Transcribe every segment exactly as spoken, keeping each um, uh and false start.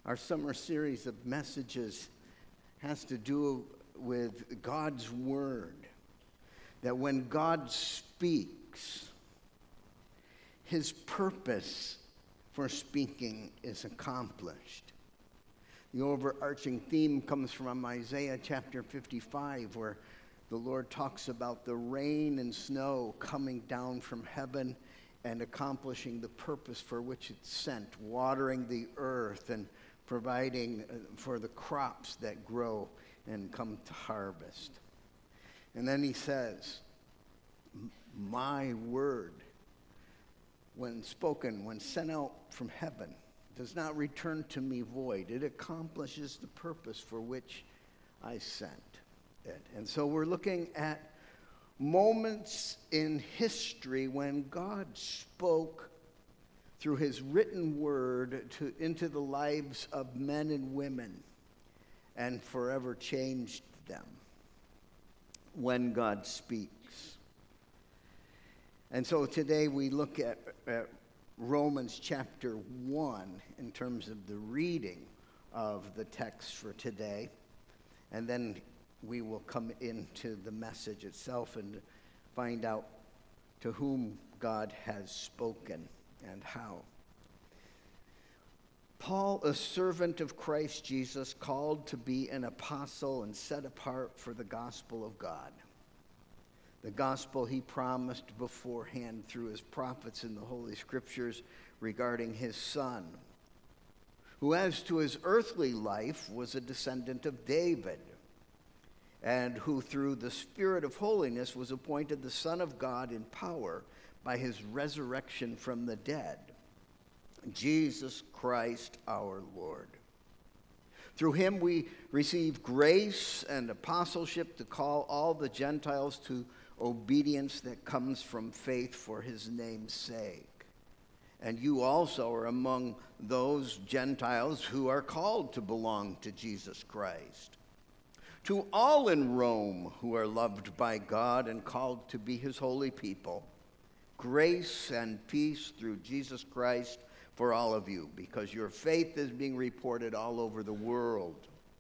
Our summer series of messages has to do with God's Word. That when God speaks, His purpose for speaking is accomplished. The overarching theme comes from Isaiah chapter fifty-five, where the Lord talks about the rain and snow coming down from heaven and accomplishing the purpose for which it's sent, watering the earth and providing for the crops that grow and come to harvest. And then he says, my word, when spoken, when sent out from heaven, does not return to me void. It accomplishes the purpose for which I sent it. And so we're looking at moments in history when God spoke through his written word to, into the lives of men and women and forever changed them when God speaks. And so today we look at, at Romans chapter one in terms of the reading of the text for today. And then we will come into the message itself and find out to whom God has spoken and how. Paul, a servant of Christ Jesus, called to be an apostle and set apart for the gospel of God. The gospel he promised beforehand through his prophets in the Holy Scriptures regarding his Son, who as to his earthly life was a descendant of David, and who through the Spirit of holiness was appointed the Son of God in power by his resurrection from the dead, Jesus Christ our Lord. Through him we receive grace and apostleship to call all the Gentiles to obedience that comes from faith for his name's sake. And you also are among those Gentiles who are called to belong to Jesus Christ. To all in Rome who are loved by God and called to be his holy people, grace and peace through Jesus Christ for all of you, because your faith is being reported all over the world.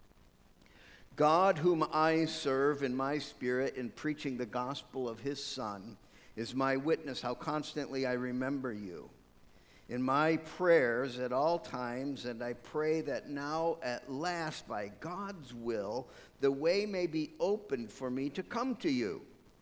God, whom I serve in my spirit in preaching the gospel of his Son, is my witness how constantly I remember you in my prayers at all times, and I pray that now at last, by God's will, the way may be opened for me to come to you.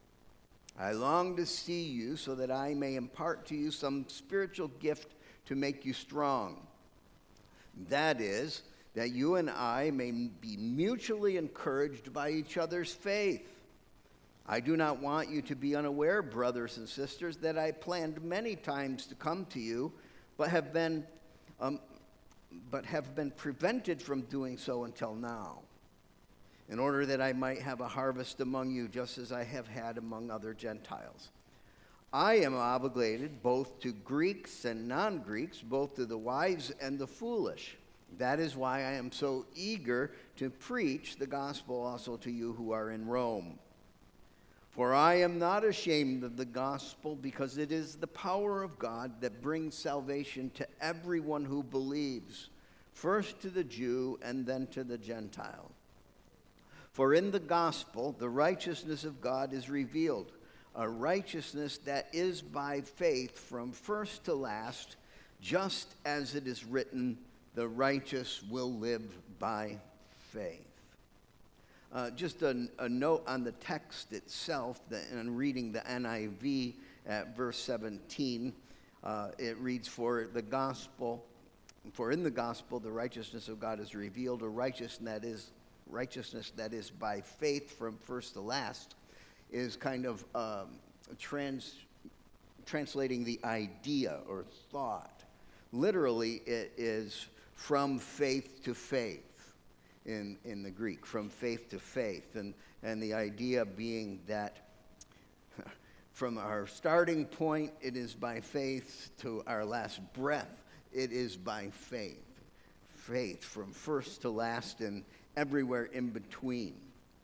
I long to see you so that I may impart to you some spiritual gift to make you strong. That is, that you and I may be mutually encouraged by each other's faith. I do not want you to be unaware, brothers and sisters, that I planned many times to come to you, but have been, um, but have been prevented from doing so until now, in order that I might have a harvest among you, just as I have had among other Gentiles. I am obligated both to Greeks and non-Greeks, both to the wise and the foolish. That is why I am so eager to preach the gospel also to you who are in Rome. For I am not ashamed of the gospel, because it is the power of God that brings salvation to everyone who believes, first to the Jew and then to the Gentile. For in the gospel, the righteousness of God is revealed, a righteousness that is by faith from first to last, just as it is written, the righteous will live by faith. Uh, just a, a note on the text itself, that, and reading the N I V at verse seventeen, uh, it reads, for the gospel, for in the gospel the righteousness of God is revealed, a righteousness that is righteousness that is by faith from first to last, is kind of um, trans, translating the idea or thought. Literally, it is from faith to faith in, in the Greek, from faith to faith. And, and the idea being that from our starting point, it is by faith, to our last breath, it is by faith. Faith from first to last and everywhere in between.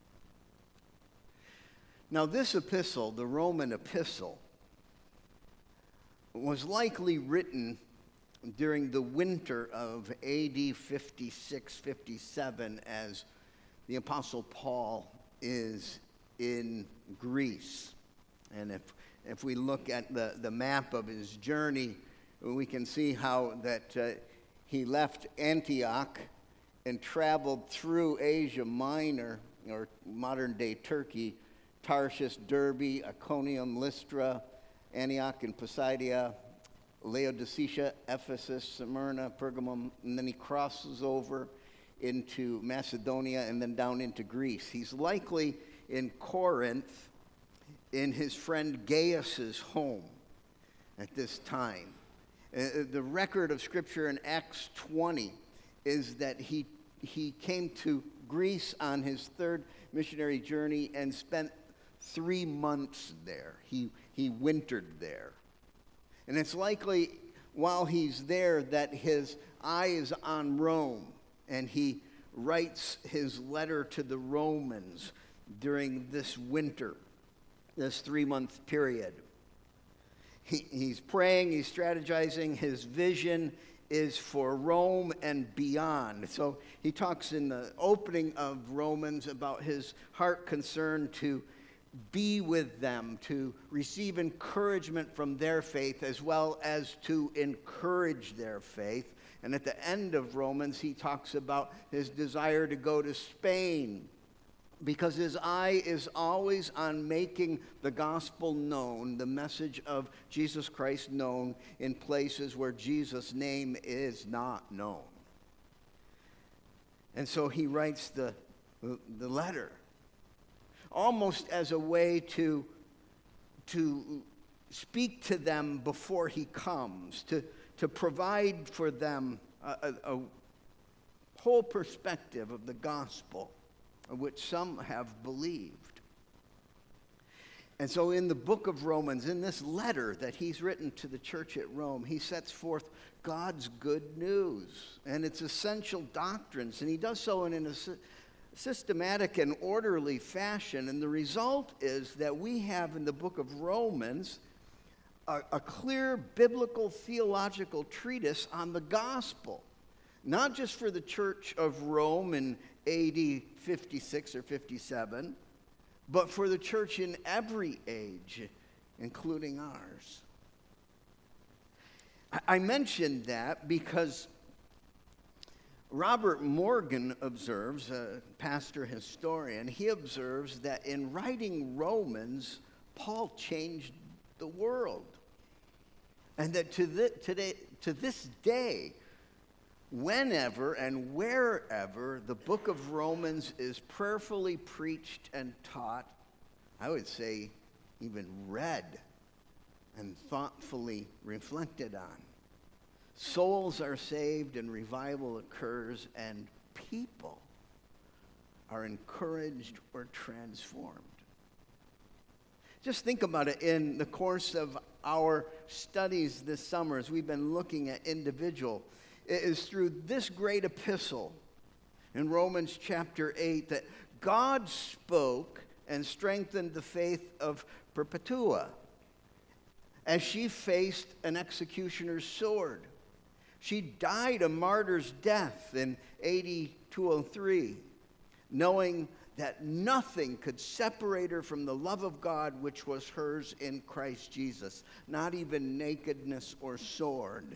Now, this epistle, the Roman epistle, was likely written during the winter of A D fifty-six fifty-seven as the Apostle Paul is in Greece. And if if we look at the, the map of his journey, we can see how that uh, he left Antioch and traveled through Asia Minor, or modern-day Turkey, Tarshish, Derbe, Iconium, Lystra, Antioch and Pisidia, Laodicea, Ephesus, Smyrna, Pergamum, and then he crosses over into Macedonia and then down into Greece. He's likely in Corinth in his friend Gaius's home at this time. Uh, the record of Scripture in Acts twenty is that he he came to Greece on his third missionary journey and spent three months there. He he wintered there. And it's likely while he's there that his eye is on Rome, and he writes his letter to the Romans during this winter, this three-month period. He, he's praying, he's strategizing, his vision is for Rome and beyond. So he talks in the opening of Romans about his heart concern to be with them, to receive encouragement from their faith as well as to encourage their faith. And at the end of Romans, he talks about his desire to go to Spain because his eye is always on making the gospel known, the message of Jesus Christ known in places where Jesus' name is not known. And so he writes the, the letter almost as a way to, to speak to them before he comes, to, to provide for them a, a, a whole perspective of the gospel, which some have believed. And so in the book of Romans, in this letter that he's written to the church at Rome, he sets forth God's good news and its essential doctrines, and he does so in an systematic and orderly fashion. And the result is that we have in the book of Romans a, a clear biblical theological treatise on the gospel, not just for the church of Rome in A D fifty-six or fifty-seven, but for the church in every age, including ours. I mentioned that because Robert Morgan observes, a pastor historian, he observes that in writing Romans, Paul changed the world. And that to, the, today, to this day, whenever and wherever the book of Romans is prayerfully preached and taught, I would say even read and thoughtfully reflected on, souls are saved and revival occurs and people are encouraged or transformed. Just think about it in the course of our studies this summer as we've been looking at individual. It is through this great epistle in Romans chapter eight that God spoke and strengthened the faith of Perpetua as she faced an executioner's sword. She died a martyr's death in A D two oh three, knowing that nothing could separate her from the love of God which was hers in Christ Jesus, not even nakedness or sword.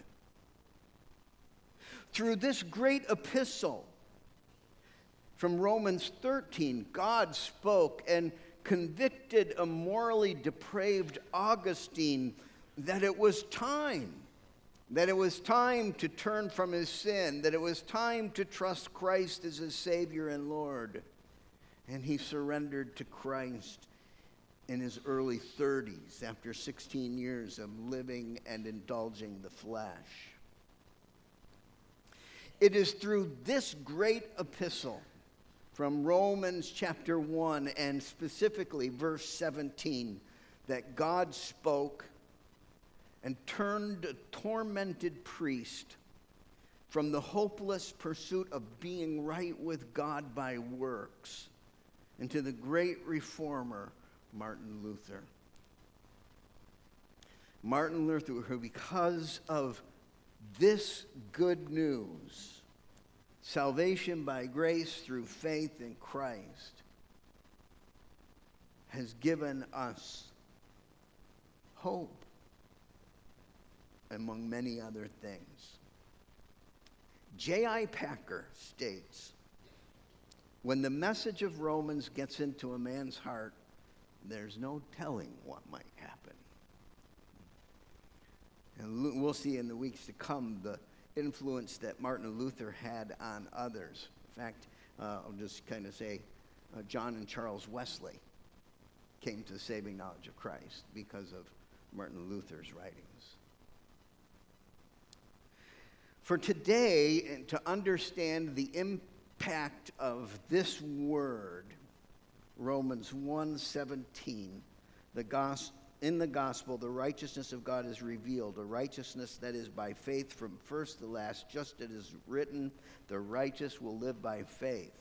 Through this great epistle from Romans thirteen, God spoke and convicted a morally depraved Augustine that it was time, that it was time to turn from his sin, that it was time to trust Christ as his Savior and Lord. And he surrendered to Christ in his early thirties after sixteen years of living and indulging the flesh. It is through this great epistle from Romans chapter one and specifically verse seventeen that God spoke and turned a tormented priest from the hopeless pursuit of being right with God by works into the great reformer, Martin Luther. Martin Luther, who because of This good news, salvation by grace through faith in Christ, has given us hope, among many other things. J I Packer states, when the message of Romans gets into a man's heart, there's no telling what might happen. And we'll see in the weeks to come the influence that Martin Luther had on others. In fact, uh, I'll just kind of say uh, John and Charles Wesley came to the saving knowledge of Christ because of Martin Luther's writings. For today, and to understand the impact of this word, Romans one seventeen, the gospel, in the gospel, the righteousness of God is revealed, a righteousness that is by faith from first to last, just as it is written, the righteous will live by faith.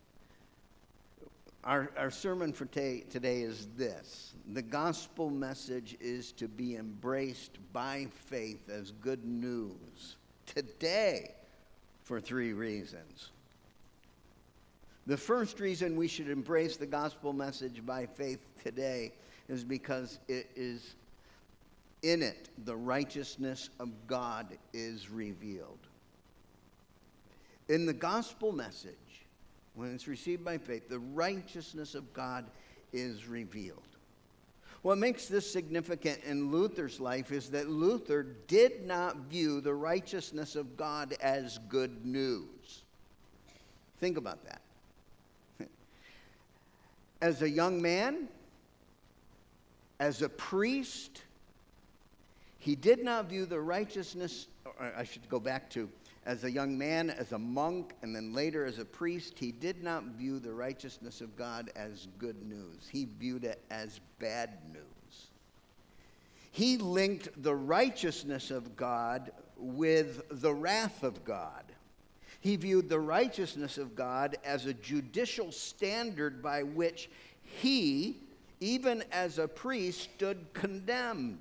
Our, our sermon for t- today is this. The gospel message is to be embraced by faith as good news today for three reasons. The first reason we should embrace the gospel message by faith today is because it is in it the righteousness of God is revealed. In the gospel message, when it's received by faith, the righteousness of God is revealed. What makes this significant in Luther's life is that Luther did not view the righteousness of God as good news. Think about that. As a young man, as a priest, he did not view the righteousness, or I should go back to, as a young man, as a monk, and then later as a priest, he did not view the righteousness of God as good news. He viewed it as bad news. He linked the righteousness of God with the wrath of God. He viewed the righteousness of God as a judicial standard by which he, even as a priest, stood condemned.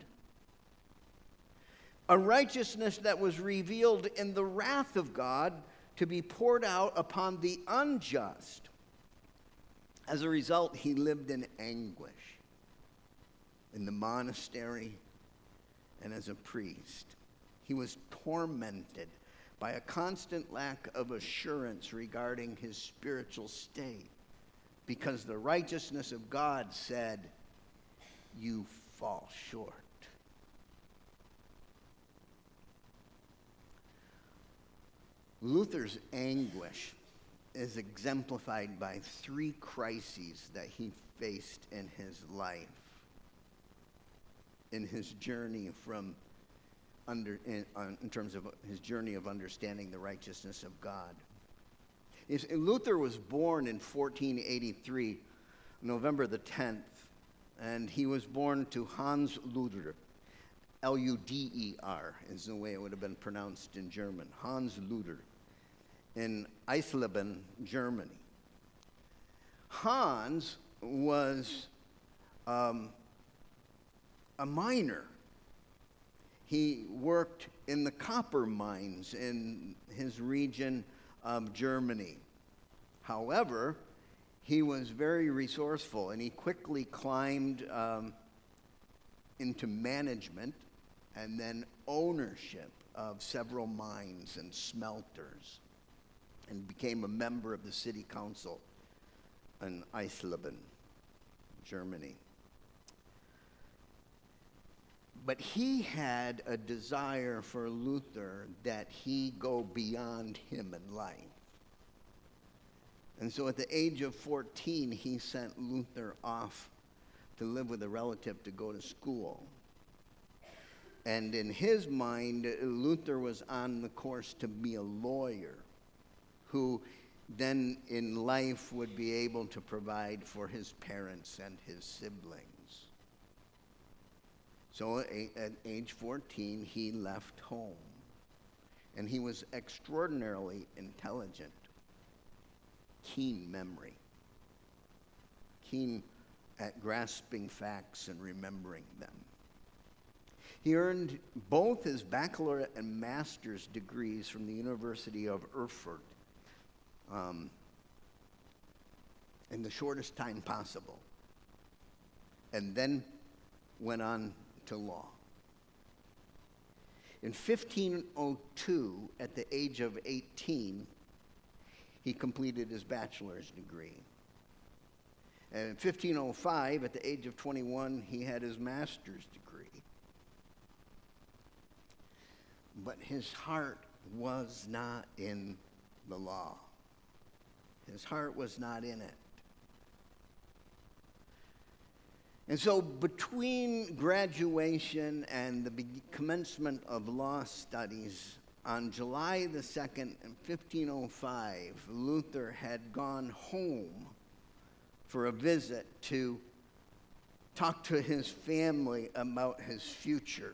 A righteousness that was revealed in the wrath of God to be poured out upon the unjust. As a result, he lived in anguish in the monastery and as a priest. He was tormented by a constant lack of assurance regarding his spiritual state because the righteousness of God said, you fall short. Luther's anguish is exemplified by three crises that he faced in his life, in his journey from under in, on, in terms of his journey of understanding the righteousness of God. Is, Luther was born in fourteen eighty-three, November the tenth, and he was born to Hans Luder. L U D E R is the way it would have been pronounced in German. Hans Luder in Eisleben, Germany. Hans was um, a miner. He worked in the copper mines in his region of Germany. However, he was very resourceful, and he quickly climbed um, into management and then ownership of several mines and smelters, and became a member of the city council in Eisleben, Germany. But he had a desire for Luther that he go beyond him in life. And so at the age of fourteen, he sent Luther off to live with a relative to go to school. And in his mind, Luther was on the course to be a lawyer who then in life would be able to provide for his parents and his siblings. So at age fourteen, he left home. And he was extraordinarily intelligent, keen memory, keen at grasping facts and remembering them. He earned both his baccalaureate and master's degrees from the University of Erfurt um, in the shortest time possible, and then went on to law. In fifteen oh two, at the age of eighteen, he completed his bachelor's degree. And in fifteen oh five, at the age of twenty-one, he had his master's degree. But his heart was not in the law. His heart was not in it. And so between graduation and the be- commencement of law studies, on July the second, fifteen oh five, Luther had gone home for a visit to talk to his family about his future.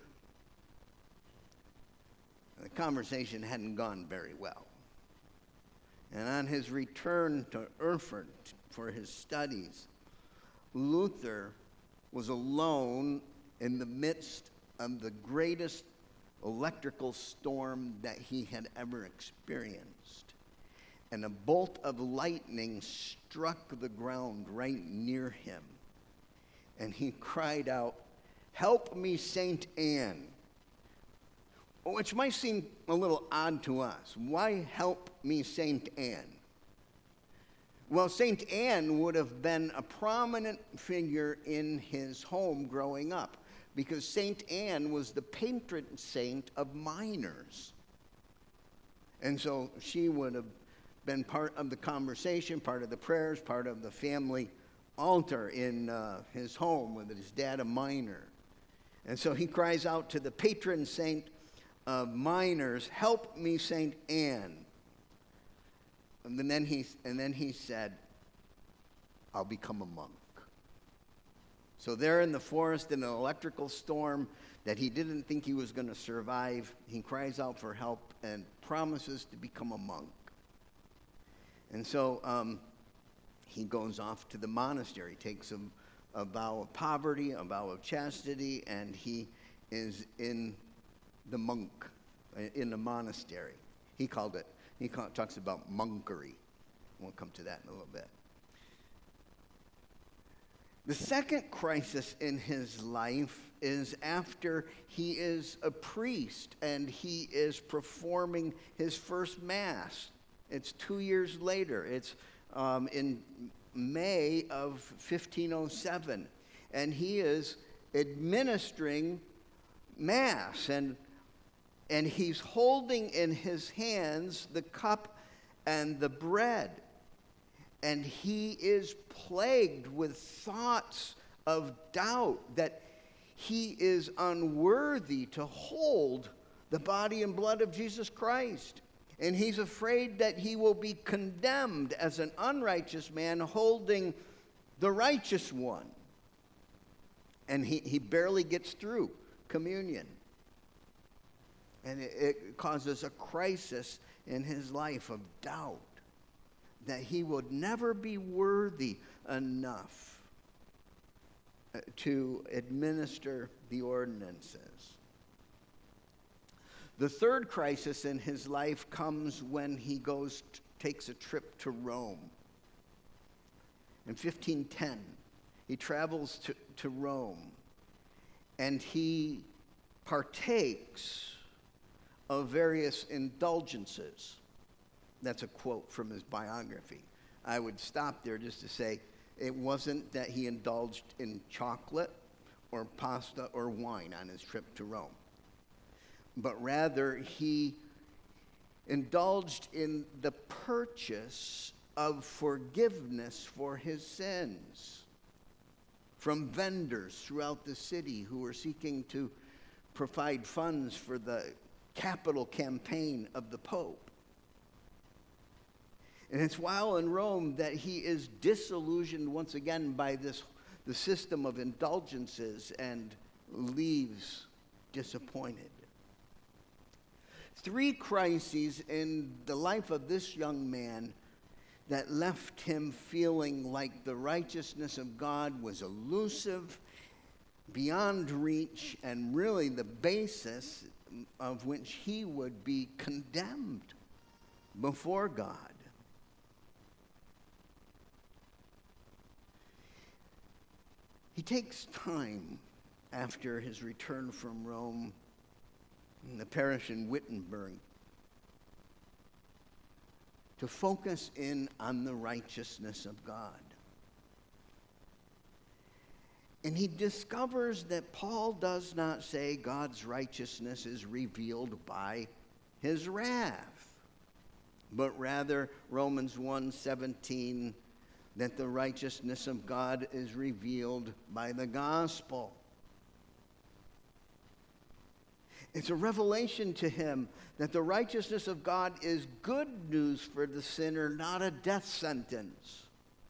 The conversation hadn't gone very well. And on his return to Erfurt for his studies, Luther was alone in the midst of the greatest electrical storm that he had ever experienced. And a bolt of lightning struck the ground right near him. And he cried out, "Help me, Saint Anne." Which might seem a little odd to us. Why help me, Saint Anne? Well, Saint Anne would have been a prominent figure in his home growing up, because Saint Anne was the patron saint of miners. And so she would have been part of the conversation, part of the prayers, part of the family altar in uh, his home with his dad, a miner. And so he cries out to the patron saint of miners, "Help me, Saint Anne." And then he and then he said, "I'll become a monk." So there in the forest, in an electrical storm that he didn't think he was going to survive, he cries out for help and promises to become a monk. And so um, he goes off to the monastery, takes a, a vow of poverty, a vow of chastity, and he is in the monk, in the monastery. He called it, he call, talks about monkery. We'll come to that in a little bit. The second crisis in his life is after he is a priest and he is performing his first Mass. It's two years later. It's um, in May of fifteen oh seven. And he is administering Mass. And, and he's holding in his hands the cup and the bread. And he is plagued with thoughts of doubt that he is unworthy to hold the body and blood of Jesus Christ. And he's afraid that he will be condemned as an unrighteous man holding the righteous one. And he, he barely gets through communion. And it, it causes a crisis in his life of doubt that he would never be worthy enough to administer the ordinances. The third crisis in his life comes when he goes, t- takes a trip to Rome. In fifteen ten, he travels to, to Rome, and he partakes of various indulgences. That's a quote from his biography. I would stop there just to say it wasn't that he indulged in chocolate or pasta or wine on his trip to Rome, but rather he indulged in the purchase of forgiveness for his sins from vendors throughout the city who were seeking to provide funds for the capital campaign of the Pope. And it's while in Rome that he is disillusioned once again by this the system of indulgences and leaves disappointed. Three crises in the life of this young man that left him feeling like the righteousness of God was elusive, beyond reach and really the basis of which he would be condemned before God. He takes time after his return from Rome in the parish in Wittenberg to focus in on the righteousness of God. And he discovers that Paul does not say God's righteousness is revealed by his wrath, but rather Romans one seventeen, that the righteousness of God is revealed by the gospel. It's a revelation to him that the righteousness of God is good news for the sinner, not a death sentence.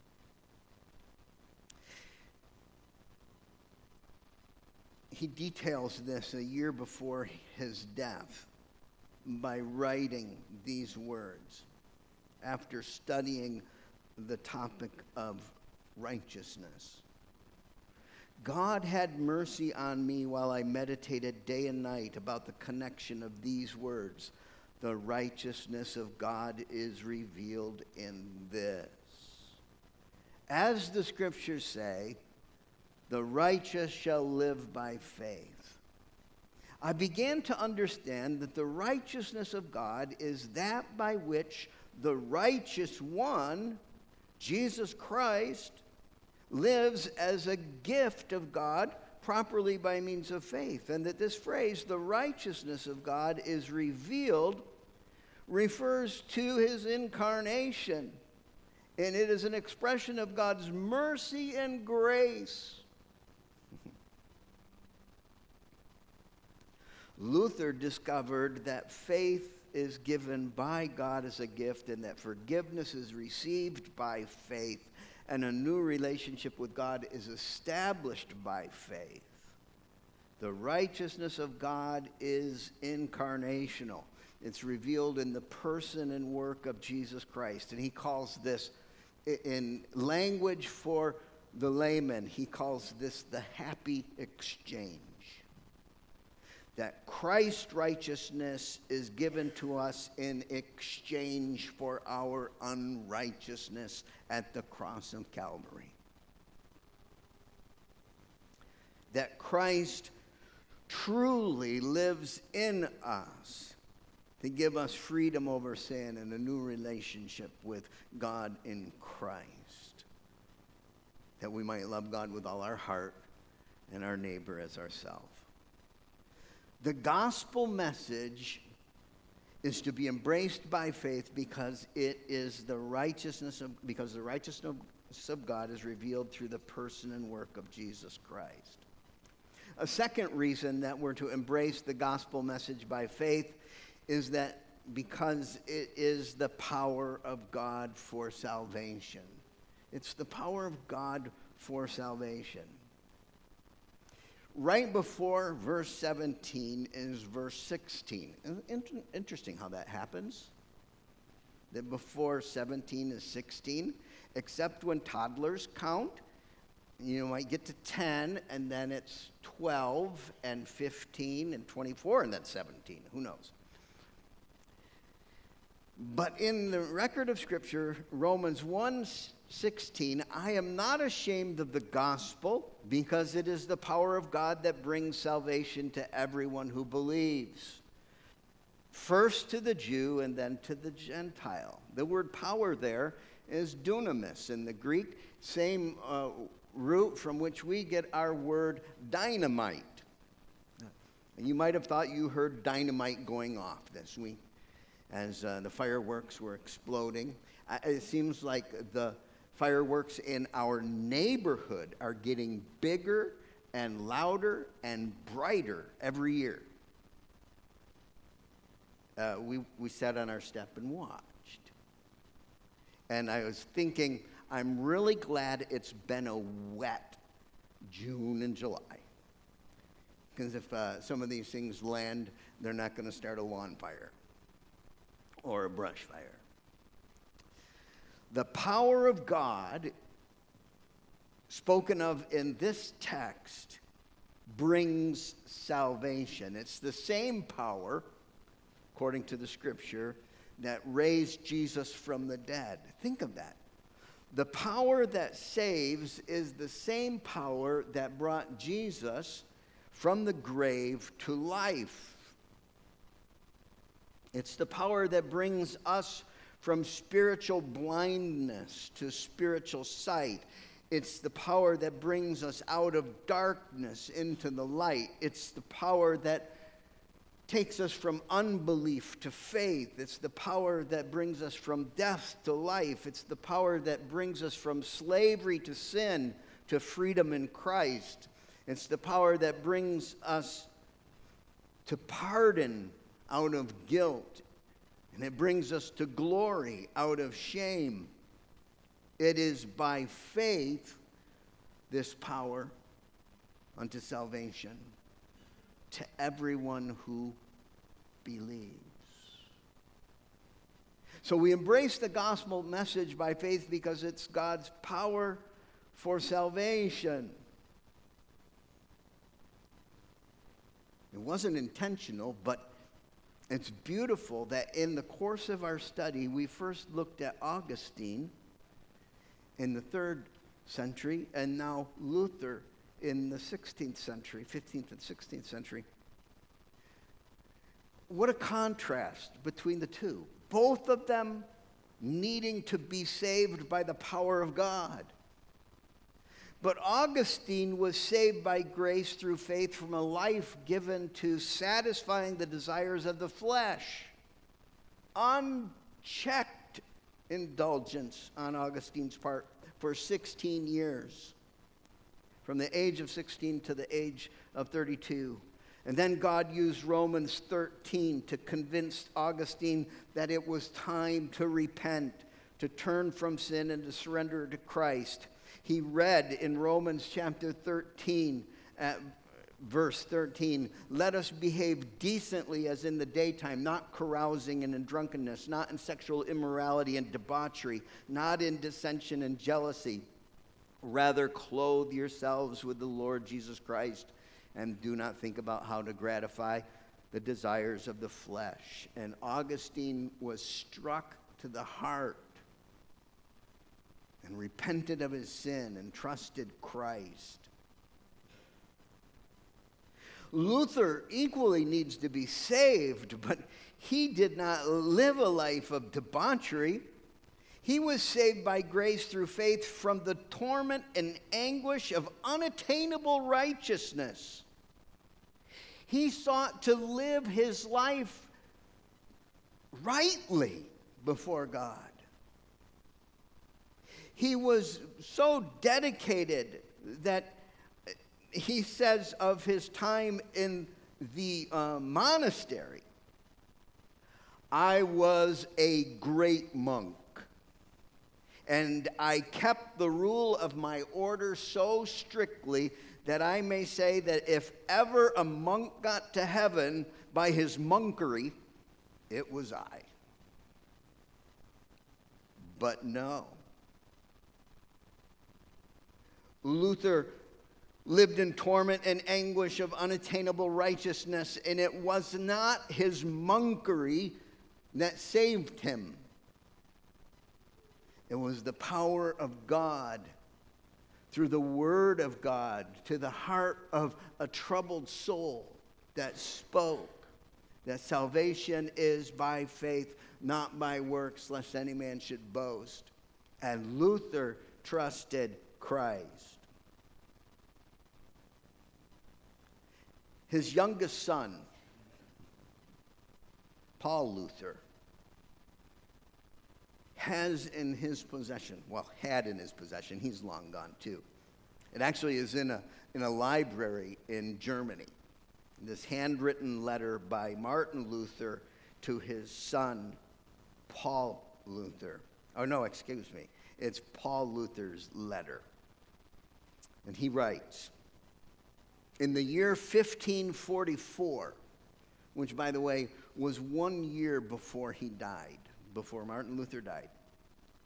He details this a year before his death by writing these words after studying the topic of righteousness. God had mercy on me while I meditated day and night about the connection of these words. The righteousness of God is revealed in this. As the scriptures say, the righteous shall live by faith. I began to understand that the righteousness of God is that by which the righteous one, Jesus Christ, lives as a gift of God properly by means of faith. And that this phrase, the righteousness of God is revealed, refers to his incarnation. And it is an expression of God's mercy and grace. Luther discovered that faith is given by God as a gift and that forgiveness is received by faith and a new relationship with God is established by faith. The righteousness of God is incarnational. It's revealed in the person and work of Jesus Christ. And he calls this, in language for the layman, he calls this the happy exchange. That Christ's righteousness is given to us in exchange for our unrighteousness at the cross of Calvary. That Christ truly lives in us to give us freedom over sin and a new relationship with God in Christ. That we might love God with all our heart and our neighbor as ourselves. The gospel message is to be embraced by faith because it is the righteousness of, because the righteousness of God is revealed through the person and work of Jesus Christ. A second reason that we're to embrace the gospel message by faith is that because it is the power of God for salvation. It's the power of God for salvation. Right before verse seventeen is verse sixteen. Interesting how that happens. That before seventeen is sixteen, except when toddlers count. You might get to ten, and then it's twelve, and fifteen, and twenty-four, and then seventeen. Who knows? But in the record of Scripture, Romans one sixteen, I am not ashamed of the gospel because it is the power of God that brings salvation to everyone who believes. First to the Jew and then to the Gentile. The word power there is dunamis in the Greek, same uh, root from which we get our word dynamite. And you might have thought you heard dynamite going off this week as uh, the fireworks were exploding. Uh, it seems like the fireworks in our neighborhood are getting bigger and louder and brighter every year. Uh, we, we sat on our step and watched. And I was thinking, I'm really glad it's been a wet June and July. Because if uh, some of these things land, they're not going to start a lawn fire or a brush fire. The power of God spoken of in this text brings salvation. It's the same power, according to the scripture, that raised Jesus from the dead. Think of that. The power that saves is the same power that brought Jesus from the grave to life. It's the power that brings us from spiritual blindness to spiritual sight. It's the power that brings us out of darkness into the light. It's the power that takes us from unbelief to faith. It's the power that brings us from death to life. It's the power that brings us from slavery to sin to freedom in Christ. It's the power that brings us to pardon out of guilt. And it brings us to glory out of shame. It is by faith, this power unto salvation to everyone who believes. So we embrace the gospel message by faith because it's God's power for salvation. It wasn't intentional, but it's beautiful that in the course of our study, we first looked at Augustine in the third century, and now Luther in the sixteenth century, fifteenth and sixteenth century. What a contrast between the two. Both of them needing to be saved by the power of God. But Augustine was saved by grace through faith from a life given to satisfying the desires of the flesh. Unchecked indulgence on Augustine's part for sixteen years. From the age of sixteen to the age of thirty-two. And then God used Romans thirteen to convince Augustine that it was time to repent, to turn from sin and to surrender to Christ. He read in Romans chapter thirteen, at verse thirteen, "Let us behave decently as in the daytime, not carousing and in drunkenness, not in sexual immorality and debauchery, not in dissension and jealousy. Rather, clothe yourselves with the Lord Jesus Christ, and do not think about how to gratify the desires of the flesh." And Augustine was struck to the heart and repented of his sin and trusted Christ. Luther equally needs to be saved, but he did not live a life of debauchery. He was saved by grace through faith from the torment and anguish of unattainable righteousness. He sought to live his life rightly before God. He was so dedicated that he says of his time in the uh, monastery, "I was a great monk, and I kept the rule of my order so strictly that I may say that if ever a monk got to heaven by his monkery, it was I." But no. Luther lived in torment and anguish of unattainable righteousness, and it was not his monkery that saved him. It was the power of God through the word of God to the heart of a troubled soul that spoke that salvation is by faith, not by works, lest any man should boast. And Luther trusted Christ. His youngest son, Paul Luther, has in his possession, well, had in his possession, he's long gone too. It actually is in a, in a library in Germany. This handwritten letter by Martin Luther to his son, Paul Luther. Oh, no, excuse me. It's Paul Luther's letter. And he writes, in the year fifteen forty-four, which, by the way, was one year before he died, before Martin Luther died.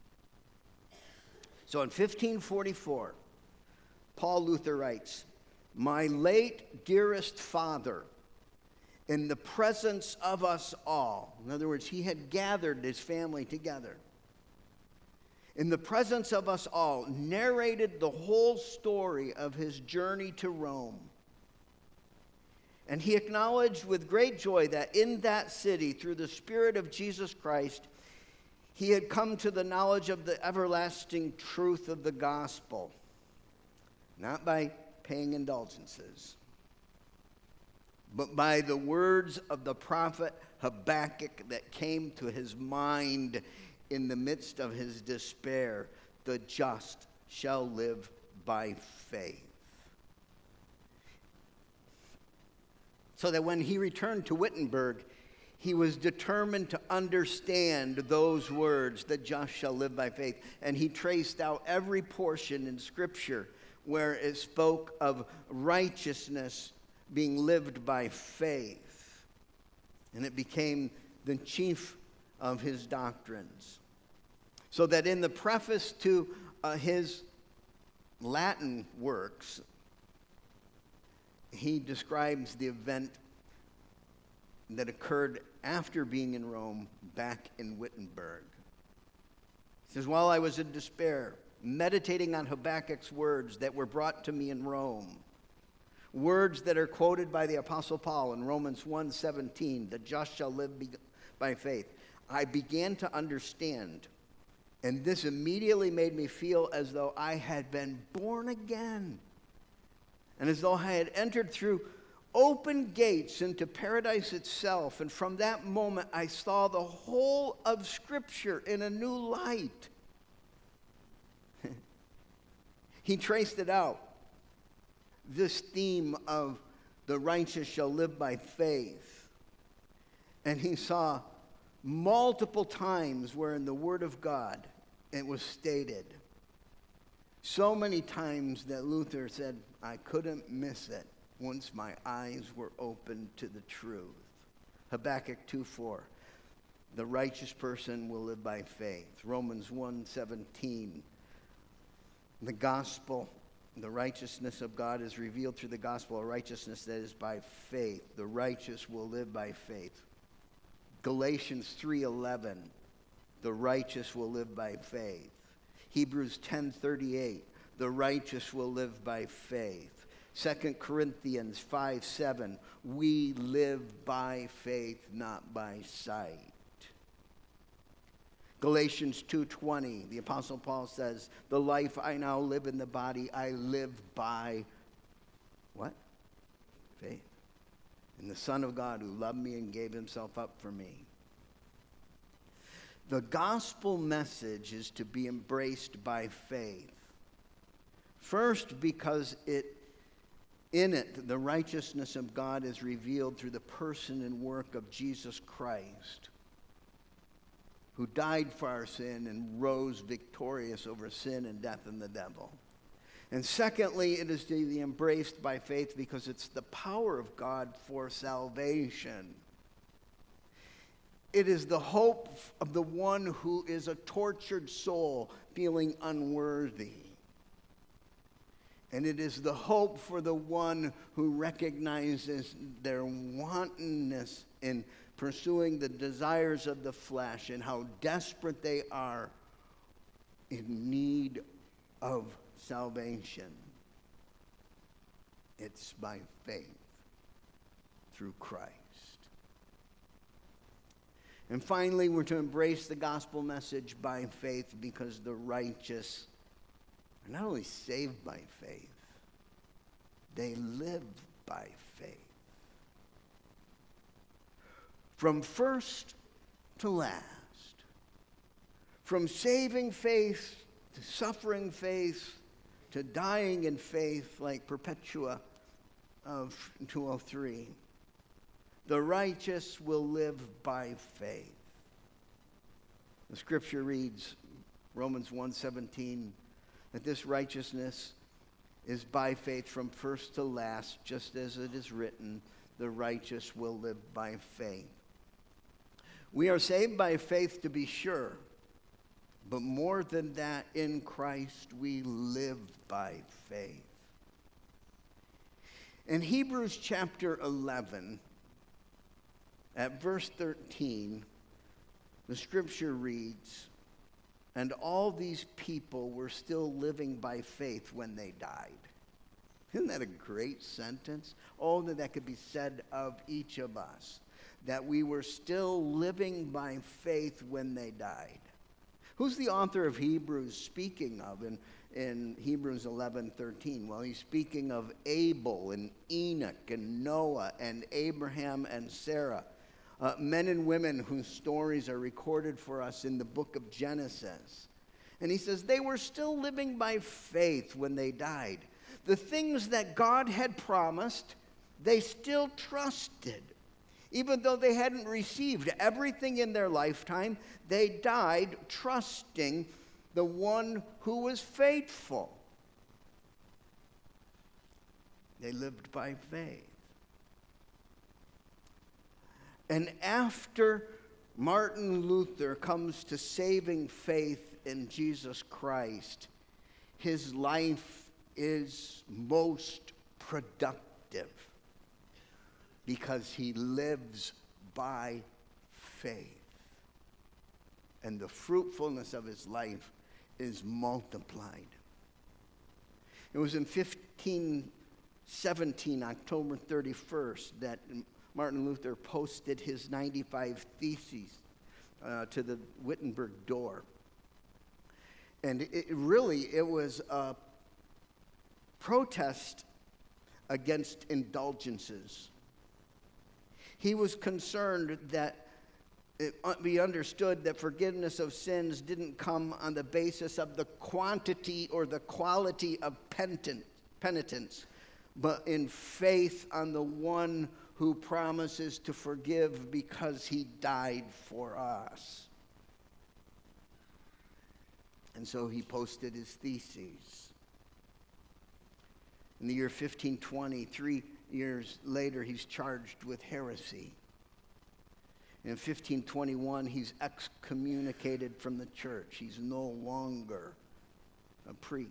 So in fifteen forty-four, Paul Luther writes, my late dearest father, in the presence of us all. In other words, he had gathered his family together. In the presence of us all, narrated the whole story of his journey to Rome. And he acknowledged with great joy that in that city, through the Spirit of Jesus Christ, he had come to the knowledge of the everlasting truth of the gospel, not by paying indulgences, but by the words of the prophet Habakkuk that came to his mind in the midst of his despair. The just shall live by faith. So that when he returned to Wittenberg, he was determined to understand those words, the just shall live by faith. And he traced out every portion in Scripture where it spoke of righteousness being lived by faith. And it became the chief of his doctrines. So that in the preface to uh, his Latin works, he describes the event that occurred after being in Rome back in Wittenberg. He says, while I was in despair, meditating on Habakkuk's words that were brought to me in Rome, words that are quoted by the Apostle Paul in Romans one seventeen, the just shall live by faith, I began to understand, and this immediately made me feel as though I had been born again, and as though I had entered through open gates into paradise itself. And from that moment, I saw the whole of Scripture in a new light. He traced it out. This theme of the righteous shall live by faith. And he saw multiple times where in the Word of God it was stated. So many times that Luther said, I couldn't miss it once my eyes were opened to the truth. Habakkuk two four, the righteous person will live by faith. Romans one seventeen, the gospel, the righteousness of God is revealed through the gospel, a righteousness that is by faith. The righteous will live by faith. Galatians three eleven, the righteous will live by faith. Hebrews ten thirty-eight, the righteous will live by faith. Second Corinthians five seven, we live by faith, not by sight. Galatians two twenty, the Apostle Paul says, the life I now live in the body, I live by what? Faith. In the Son of God who loved me and gave himself up for me. The gospel message is to be embraced by faith. First, because it in it, the righteousness of God is revealed through the person and work of Jesus Christ, who died for our sin and rose victorious over sin and death and the devil. And secondly, it is to be embraced by faith because it's the power of God for salvation. It is the hope of the one who is a tortured soul feeling unworthy. And it is the hope for the one who recognizes their wantonness in pursuing the desires of the flesh and how desperate they are in need of salvation. It's by faith through Christ. And finally, we're to embrace the gospel message by faith because the righteous are not only saved by faith, they live by faith. From first to last, from saving faith to suffering faith to dying in faith, like Perpetua of two oh three, the righteous will live by faith. The scripture reads, Romans one seventeen, that this righteousness is by faith from first to last, just as it is written, the righteous will live by faith. We are saved by faith, to be sure, but more than that, in Christ we live by faith. In Hebrews chapter eleven, at verse thirteen, the scripture reads, "And all these people were still living by faith when they died." Isn't that a great sentence? Oh, that that could be said of each of us, that we were still living by faith when they died. Who's the author of Hebrews speaking of in, in Hebrews eleven thirteen? Well, he's speaking of Abel and Enoch and Noah and Abraham and Sarah, uh, men and women whose stories are recorded for us in the book of Genesis. And he says they were still living by faith when they died. The things that God had promised, they still trusted. Even though they hadn't received everything in their lifetime, they died trusting the one who was faithful. They lived by faith. And after Martin Luther comes to saving faith in Jesus Christ, his life is most productive because he lives by faith. And the fruitfulness of his life is multiplied. It was in fifteen seventeen, October thirty-first, that Martin Luther posted his ninety-five Theses uh, to the Wittenberg door. And it really, it was a protest against indulgences. He was concerned that it be understood that forgiveness of sins didn't come on the basis of the quantity or the quality of penitence, but in faith on the one who promises to forgive because he died for us. And so he posted his theses. In the year fifteen twenty, three years later, he's charged with heresy. In fifteen twenty-one, he's excommunicated from the church. He's no longer a priest.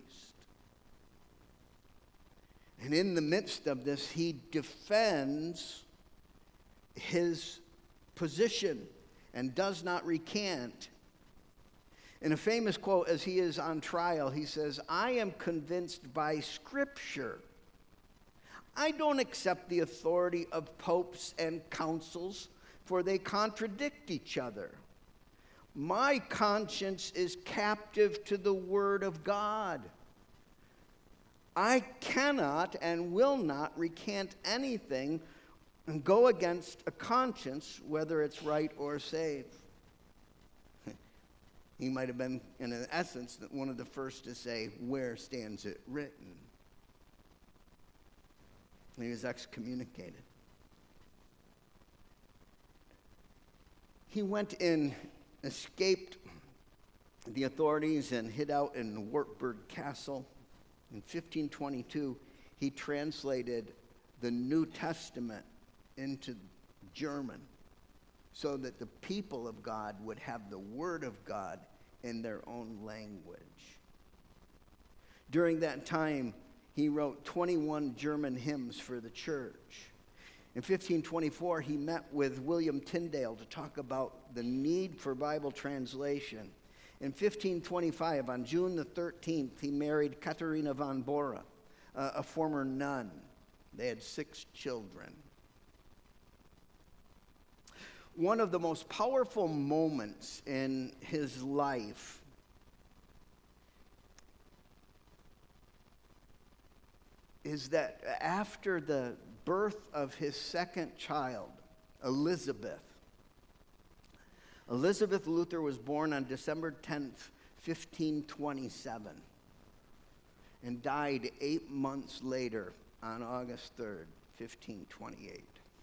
And in the midst of this, he defends his position and does not recant. In a famous quote, as he is on trial, he says, "I am convinced by Scripture. I don't accept the authority of popes and councils, for they contradict each other. My conscience is captive to the Word of God. I cannot and will not recant anything and go against a conscience, whether it's right or safe." He might have been, in essence, one of the first to say, "Where stands it written?" He was excommunicated. He went and escaped the authorities and hid out in Wartburg Castle. In fifteen twenty-two, he translated the New Testament into German, so that the people of God would have the Word of God in their own language. During that time, he wrote twenty-one German hymns for the church. In fifteen twenty-four, he met with William Tyndale to talk about the need for Bible translation. In fifteen twenty-five, on June the thirteenth, he married Katharina von Bora, uh, a former nun. They had six children. One of the most powerful moments in his life is that after the birth of his second child, Elizabeth, Elizabeth Luther was born on December tenth, fifteen twenty-seven, and died eight months later on August third, fifteen twenty-eight.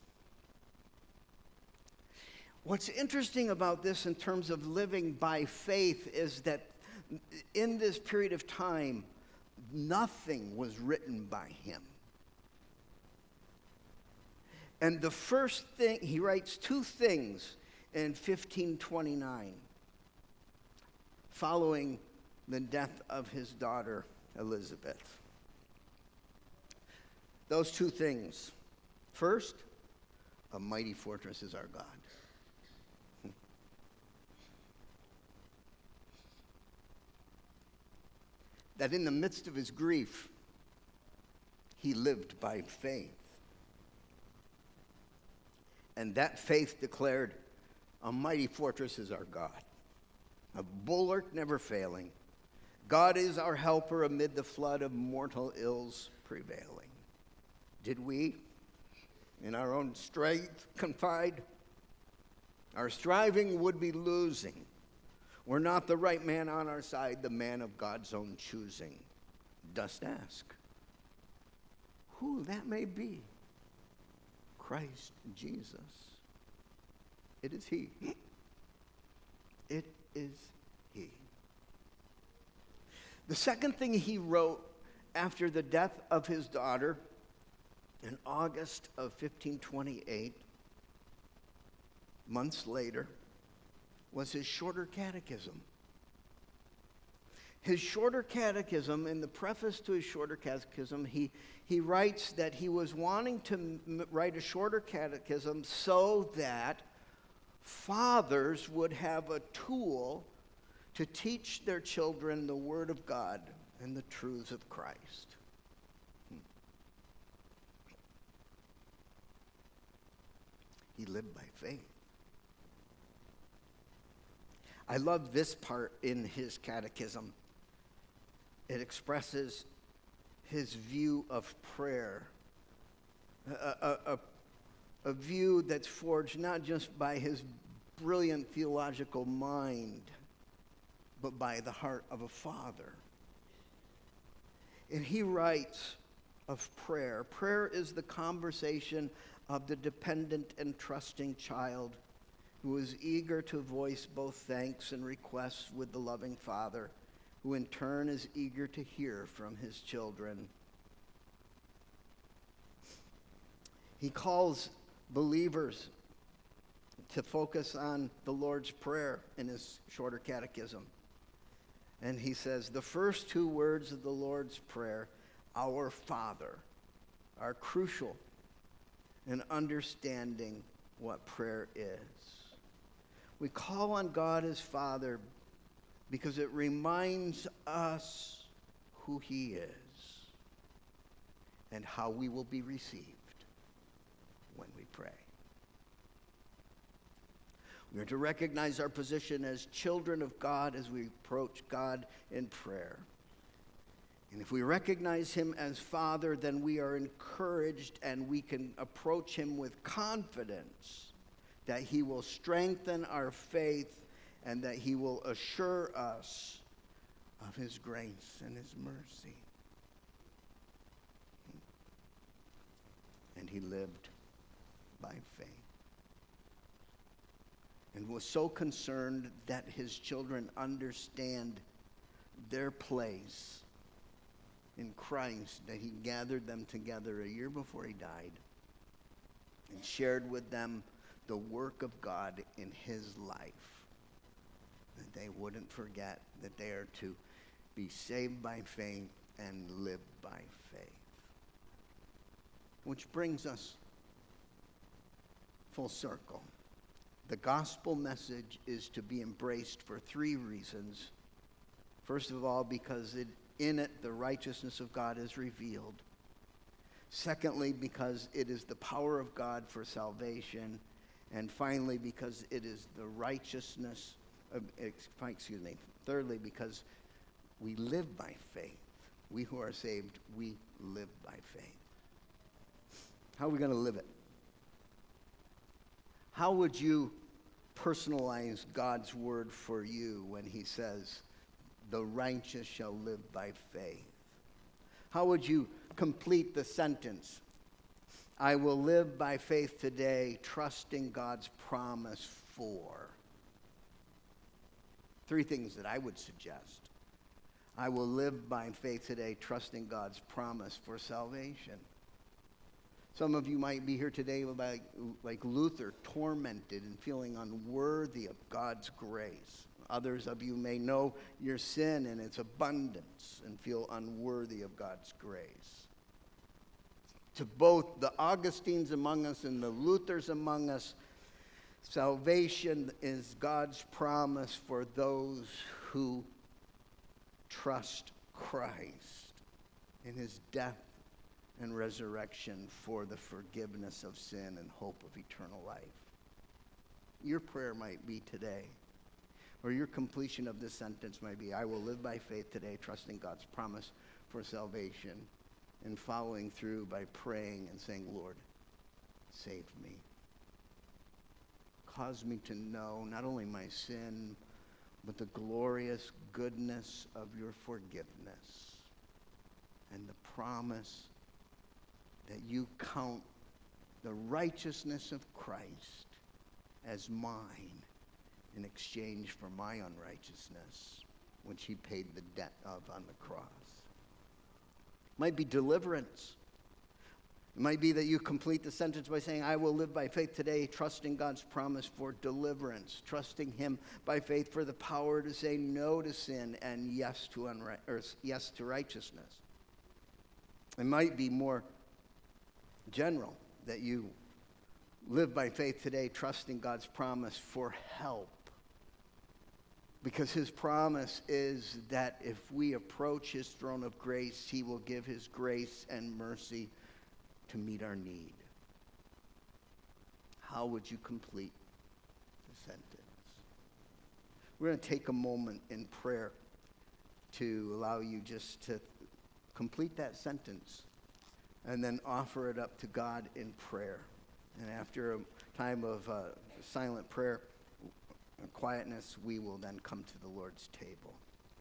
What's interesting about this in terms of living by faith is that in this period of time, nothing was written by him. And the first thing, he writes two things in fifteen twenty-nine, following the death of his daughter, Elizabeth. Those two things. First, a mighty fortress is our God. That in the midst of his grief, he lived by faith. And that faith declared, a mighty fortress is our God, a bulwark never failing. God is our helper amid the flood of mortal ills prevailing. Did we, in our own strength, confide? Our striving would be losing. We're not the right man on our side, the man of God's own choosing. Dost ask who that may be? Christ Jesus. It is he. It is he. The second thing he wrote after the death of his daughter in August of fifteen twenty-eight, months later, was his shorter catechism. His shorter catechism, in the preface to his shorter catechism, he, he writes that he was wanting to m- write a shorter catechism so that fathers would have a tool to teach their children the Word of God and the truths of Christ. Hmm. He lived by faith. I love this part in his catechism. It expresses his view of prayer, a, a, a, a view that's forged not just by his brilliant theological mind, but by the heart of a father. And he writes of prayer. Prayer is the conversation of the dependent and trusting child who is eager to voice both thanks and requests with the loving Father, who in turn is eager to hear from his children. He calls believers to focus on the Lord's Prayer in his shorter catechism. And he says, the first two words of the Lord's Prayer, our Father, are crucial in understanding what prayer is. We call on God as Father because it reminds us who he is and how we will be received when we pray. We are to recognize our position as children of God as we approach God in prayer. And if we recognize him as Father, then we are encouraged and we can approach him with confidence that he will strengthen our faith and that he will assure us of his grace and his mercy. And he lived by faith and was so concerned that his children understand their place in Christ that he gathered them together a year before he died and shared with them the work of God in his life, that they wouldn't forget that they are to be saved by faith and live by faith. Which brings us full circle. The gospel message is to be embraced for three reasons. First of all, because it, in it the righteousness of God is revealed. Secondly, because it is the power of God for salvation. And finally, because it is the righteousness of, excuse me, thirdly, because we live by faith. We who are saved, we live by faith. How are we going to live it? How would you personalize God's word for you when he says, the righteous shall live by faith? How would you complete the sentence, I will live by faith today, trusting God's promise for? Three things that I would suggest. I will live by faith today, trusting God's promise for salvation. Some of you might be here today like, like Luther, tormented and feeling unworthy of God's grace. Others of you may know your sin and its abundance and feel unworthy of God's grace. To both the Augustines among us and the Luthers among us, salvation is God's promise for those who trust Christ in his death and resurrection for the forgiveness of sin and hope of eternal life. Your prayer might be today, or your completion of this sentence might be, I will live by faith today, trusting God's promise for salvation, and following through by praying and saying, Lord, save me. Cause me to know not only my sin, but the glorious goodness of your forgiveness and the promise that you count the righteousness of Christ as mine in exchange for my unrighteousness, which he paid the debt of on the cross. It might be deliverance. It might be that you complete the sentence by saying, I will live by faith today, trusting God's promise for deliverance, trusting him by faith for the power to say no to sin and yes to unri- or yes to righteousness. It might be more general, that you live by faith today, trusting God's promise for help. Because his promise is that if we approach his throne of grace, he will give his grace and mercy to meet our need. How would you complete the sentence? We're going to take a moment in prayer to allow you just to complete that sentence and then offer it up to God in prayer. And after a time of uh, silent prayer and quietness, we will then come to the Lord's table.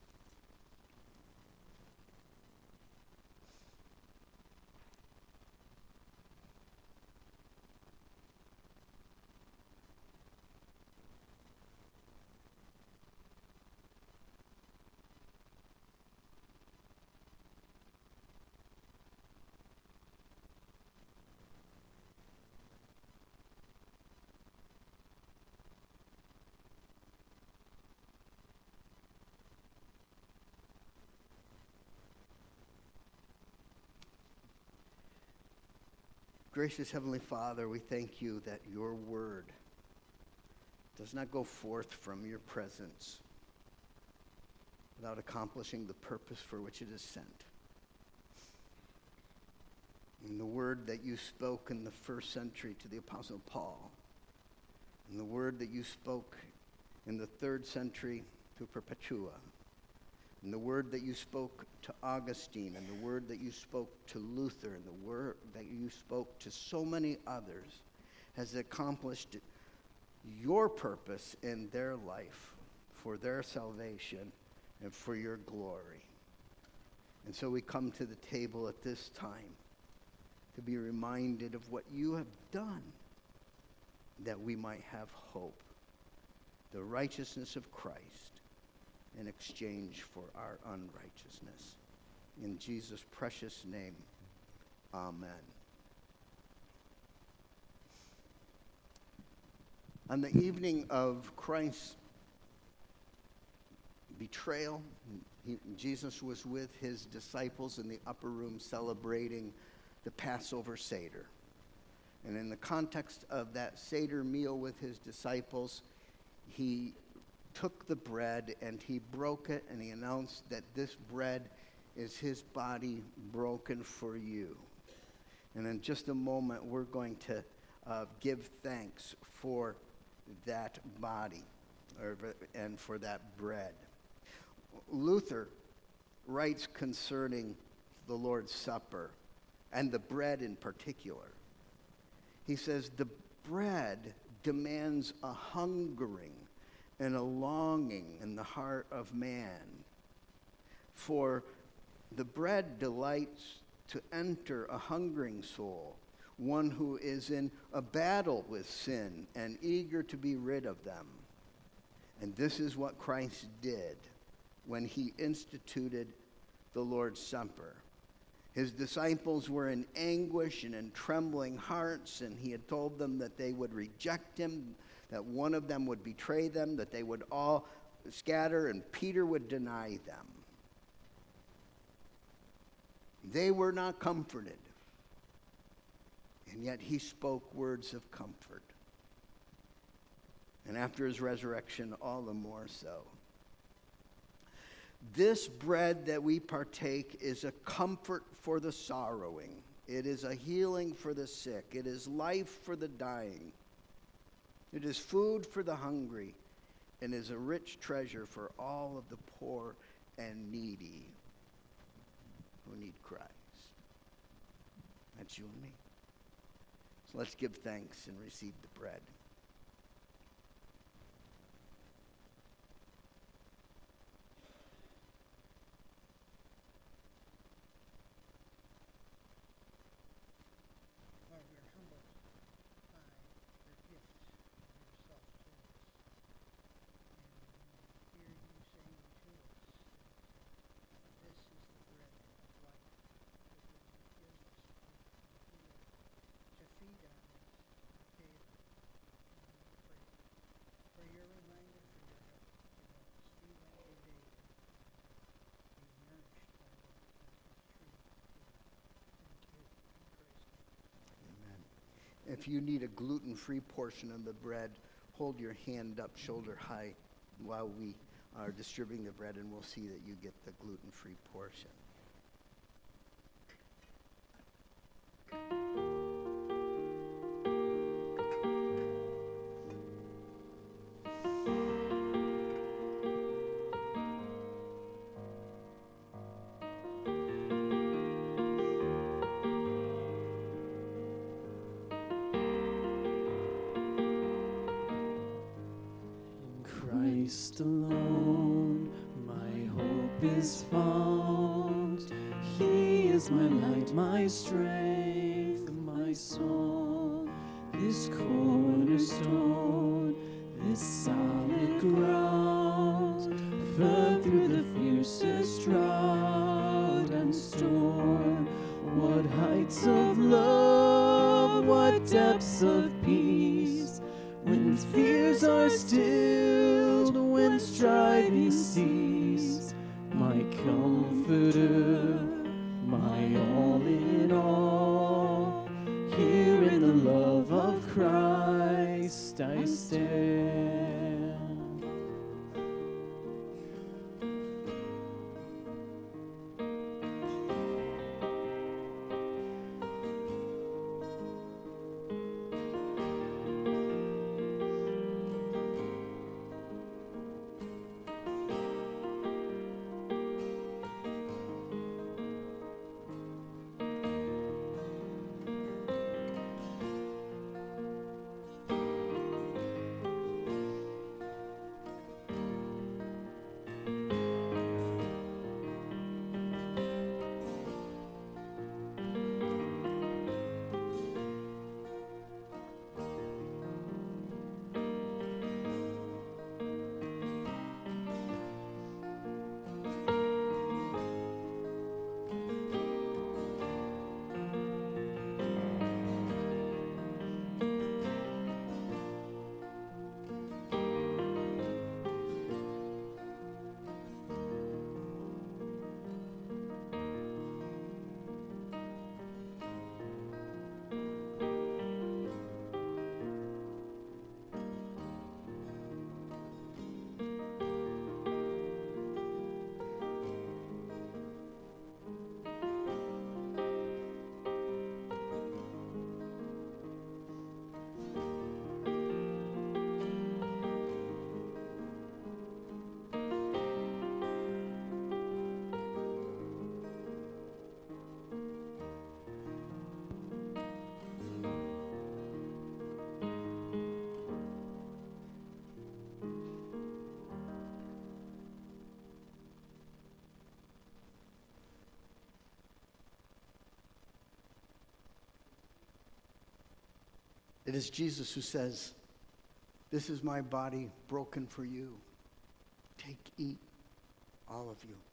Gracious Heavenly Father, we thank you that your word does not go forth from your presence without accomplishing the purpose for which it is sent. And the word that you spoke in the first century to the Apostle Paul, and the word that you spoke in the third century to Perpetua, and the word that you spoke to Augustine, and the word that you spoke to Luther, and the word that you spoke to so many others has accomplished your purpose in their life for their salvation and for your glory. And so we come to the table at this time to be reminded of what you have done, that we might have hope, the righteousness of Christ, in exchange for our unrighteousness. In Jesus' precious name, amen. On the evening of Christ's betrayal, he, Jesus was with his disciples in the upper room celebrating the Passover Seder. And in the context of that Seder meal with his disciples, he took the bread and he broke it, and he announced that this bread is his body broken for you. And in just a moment, we're going to uh, give thanks for that body or, and for that bread. Luther writes concerning the Lord's Supper and the bread in particular. He says, the bread demands a hungering and a longing in the heart of man. For the bread delights to enter a hungering soul, one who is in a battle with sin and eager to be rid of them. And this is what Christ did when he instituted the Lord's Supper. His disciples were in anguish and in trembling hearts, and he had told them that they would reject him, that one of them would betray them, that they would all scatter, and Peter would deny them. They were not comforted. And yet he spoke words of comfort. And after his resurrection, all the more so. This bread that we partake is a comfort for the sorrowing. It is a healing for the sick. It is life for the dying. It is food for the hungry, and is a rich treasure for all of the poor and needy who need Christ. That's you and me. So let's give thanks and receive the bread. Lord, we are humbled by your gift of yourself to us. And we hear you saying to us that this is the bread of life, because you give us to feed on it daily. And we pray for your reminder, for your help, to help us feed every day and be nourished by what is true. Thank you. In Christ's name. Amen. If you need a gluten-free portion of the bread, hold your hand up shoulder high while we are distributing the bread, and we'll see that you get the gluten-free portion. Christ alone, my hope is found. He is my light, my strength, my song. This cornerstone, this solid ground, firm through the fiercest drought and storm. What heights of love, what depths of peace, when fears are stilled, when striving cease. My comforter, my all in all, here in the love of Christ I stand. It is Jesus who says, "This is my body broken for you. Take, eat, all of you."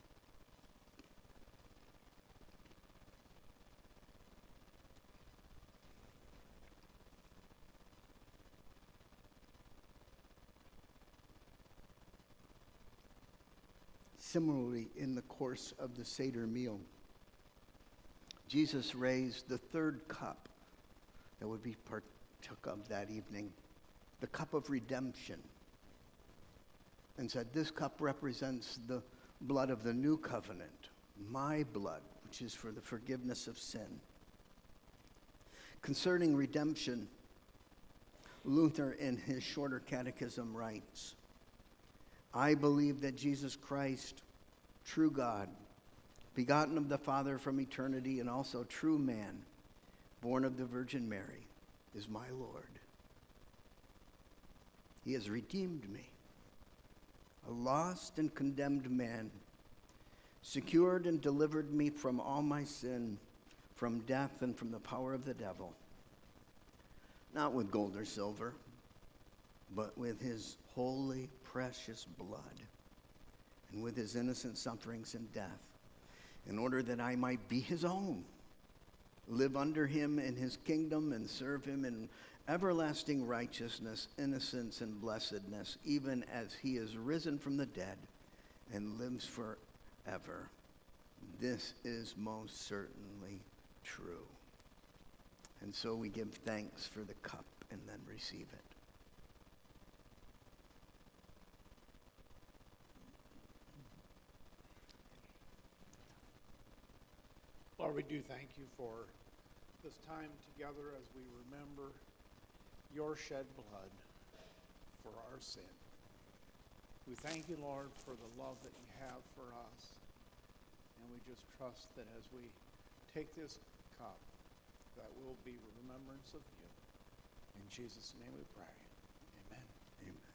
Similarly, in the course of the Seder meal, Jesus raised the third cup that would be partook of that evening, the cup of redemption, and said, this cup represents the blood of the new covenant, my blood, which is for the forgiveness of sin. Concerning redemption, Luther in his shorter catechism writes, I believe that Jesus Christ, true God, begotten of the Father from eternity and also true man, born of the Virgin Mary, is my Lord. He has redeemed me, a lost and condemned man, secured and delivered me from all my sin, from death and from the power of the devil, not with gold or silver, but with his holy, precious blood, and with his innocent sufferings and death, in order that I might be his own, live under him in his kingdom, and serve him in everlasting righteousness, innocence, and blessedness, even as he is risen from the dead and lives forever. This is most certainly true. And so we give thanks for the cup and then receive it. Lord, we do thank you for this time together as we remember your shed blood for our sin. We thank you, Lord, for the love that you have for us. And we just trust that as we take this cup, that will be remembrance of you. In Jesus' name we pray. Amen. Amen.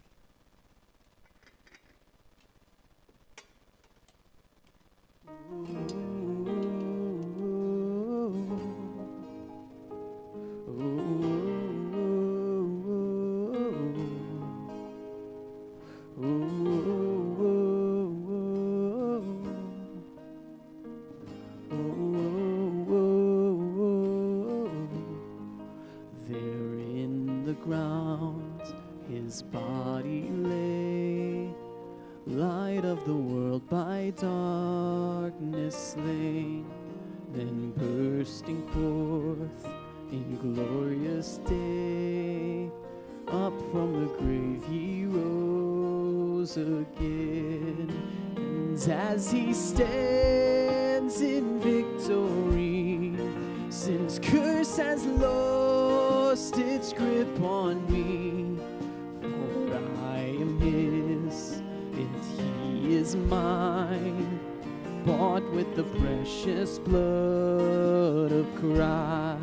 There in the ground his body lay, light of the world by darkness slain, then bursting forth in glorious day, up from the grave he rose again. And as he stands in victory, sin's curse has lost its grip on me. For I am his, and he is mine, bought with the precious blood of Christ.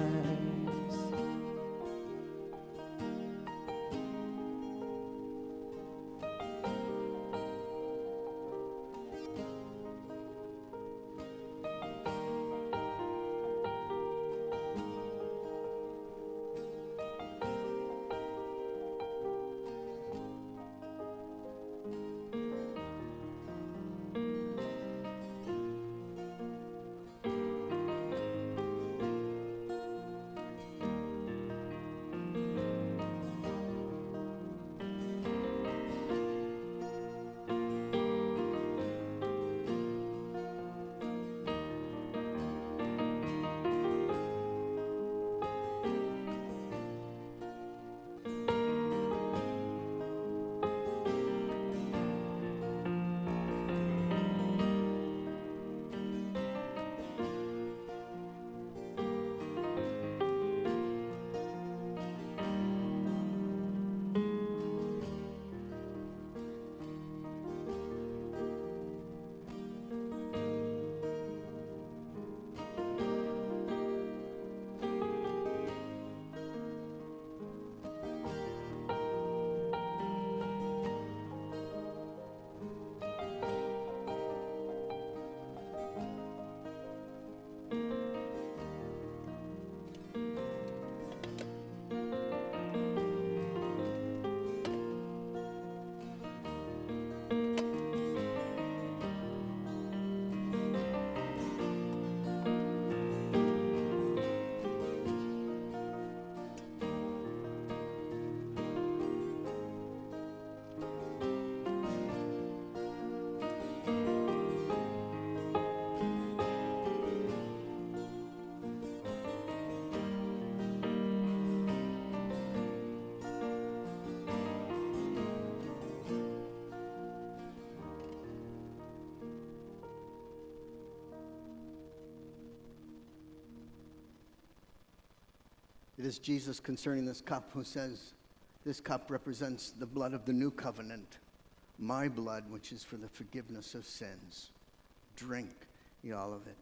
It is Jesus concerning this cup who says, this cup represents the blood of the new covenant, my blood, which is for the forgiveness of sins. Drink ye all of it.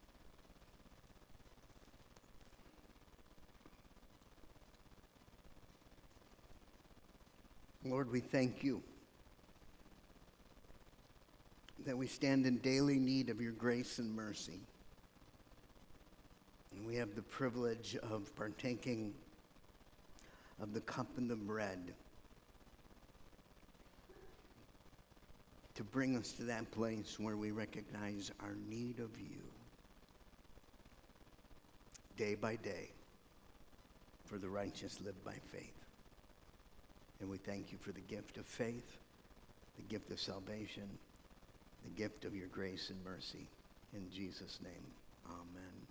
Lord, we thank you that we stand in daily need of your grace and mercy. And we have the privilege of partaking of the cup and the bread to bring us to that place where we recognize our need of you day by day, for the righteous live by faith. And we thank you for the gift of faith, the gift of salvation, the gift of your grace and mercy. In Jesus' name, amen.